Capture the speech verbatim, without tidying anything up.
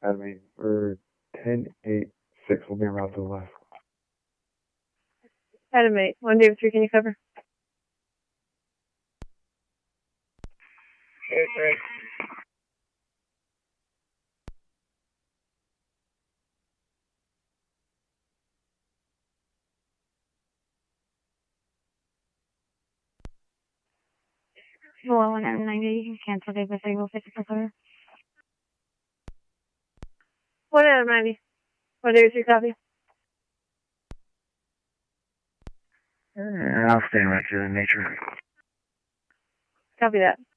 Academy, or ten eight six will be around to the left. Adam eight, one David three, can you cover? David three. Below one M ninety, you can cancel David three, we'll fix it for cover. one Adam ninety, one David three, copy. Uh, I'll stay right to the nature. Copy that.